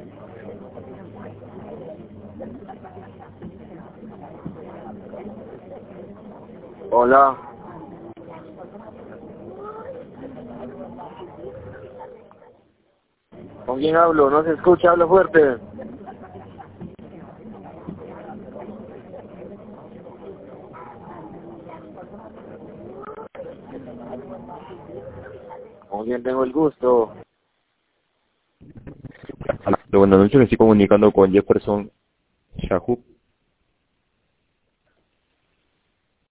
Hola. ¿Con quién hablo? No se escucha, hablo fuerte. ¿Con quién tengo el gusto? Buenas noches, me estoy comunicando con Jefferson Shahub.